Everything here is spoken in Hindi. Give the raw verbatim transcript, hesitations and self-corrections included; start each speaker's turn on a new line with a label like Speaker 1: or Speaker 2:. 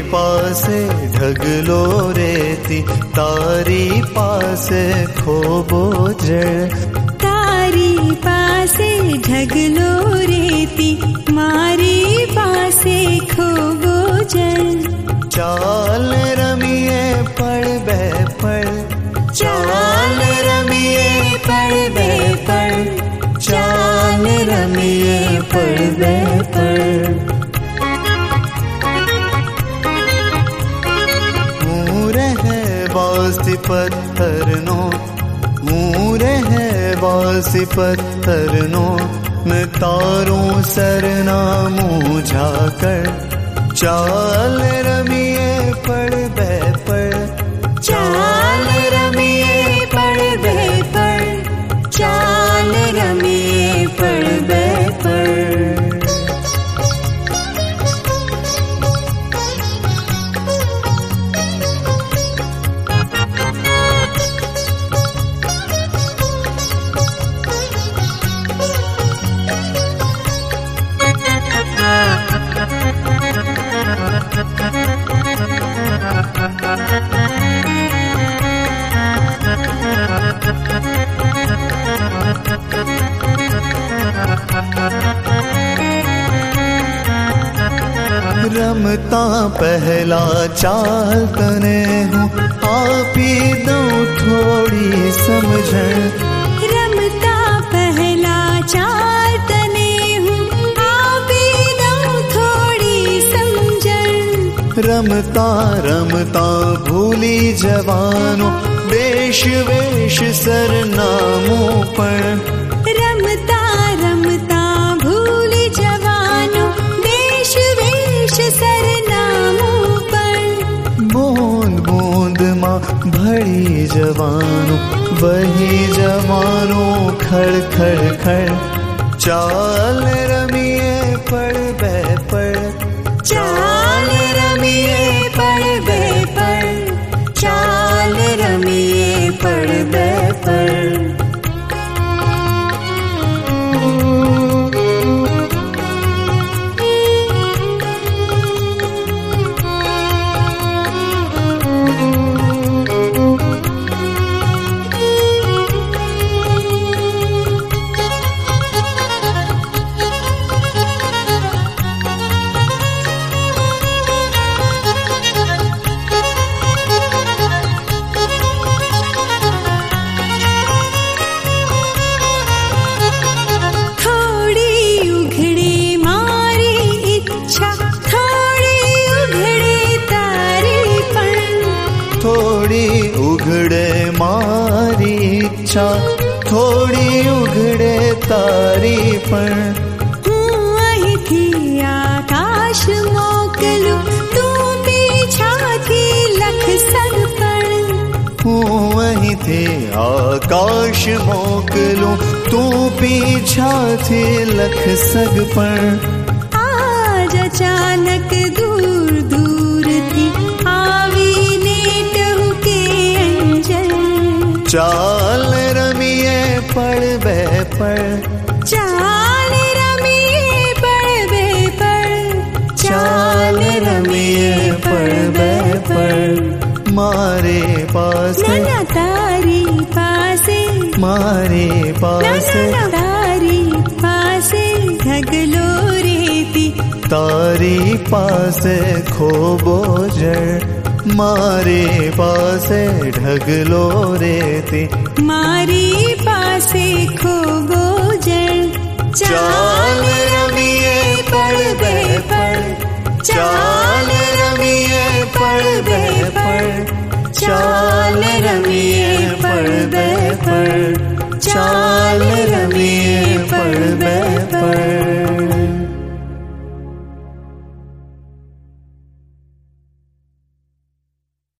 Speaker 1: पासे ढगलो रेती, तारी पासे खोबो जड़।
Speaker 2: तारी पासे ढगलो रेती, मारी पासे खोबो जड़।
Speaker 1: चाल रमिए पड़ बे पड़,
Speaker 2: चाल रमिए पड़ बे पड़, चाल रमिए पड़ बे पड़।
Speaker 1: मूरे है वासी पत्थर नो, मूरे है वासी पत्थर नो, मैं तारों सरना मुझा कर। चाल रमिए पड़ बे पड़,
Speaker 2: चाल रमिए पड़ बे पड़, चाल रमिए पड़ बे पड़।
Speaker 1: रमता पहला चाल तने हूँ, आप ही दऊं थोड़ी समझण।
Speaker 2: रमता पहला चाल तने हूँ, आप ही दऊं थोड़ी समझण।
Speaker 1: रमता रमता भूली जवानो, वेश वेश सरनामों पर।
Speaker 2: रमता रमता भूली जवानो, वेश वेश सरनामों पर।
Speaker 1: बूंद बूंद माँ भरी जवानो, वही जवानो खड़ खड़ खड़। चाल रमिए पड़ बे पड़,
Speaker 2: चाल रमिए पड़ बे पड़, चाल रमिए पड़ बे पड़।
Speaker 1: उघड़े मारी इच्छा, थोड़ी उघड़े तारी पण।
Speaker 2: हूँ वही थी आकाश मोकलू, तू पीछा थी लख सगपण।
Speaker 1: हूँ वही थी आकाश मोकलू, तू पीछा थी लख सगपण।
Speaker 2: आज अचानक दूर दूर थी आवी नेटहु के अंजल।
Speaker 1: चाल रमिए पड़ बे पड़,
Speaker 2: चाल रमिए पड़ बे पड़,
Speaker 1: चाल रमिए पड़ बे पड़। मारे पासे
Speaker 2: न तारी पासे,
Speaker 1: मारे पासे
Speaker 2: न तारी पासे ढगलो रेती,
Speaker 1: तारी पासे खोबो जड़। मारे पासे ढगलो रेती,
Speaker 2: मारी पासे खोबो जड़।
Speaker 1: चाल रमिए पड़ बे पड़, चाल रमिए पड़ बे पड़, चाल रमिए पड़ बे पड़, चाल रमिए पड़ बे पड़।